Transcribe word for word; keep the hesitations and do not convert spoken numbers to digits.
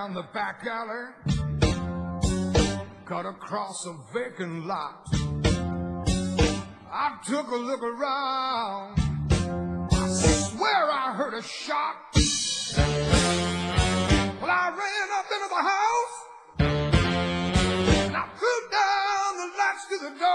down the back alley, cut across a vacant lot. I took a look around, I swear I heard a shot. Well, I ran up into the house, and I threw down the latch to the door.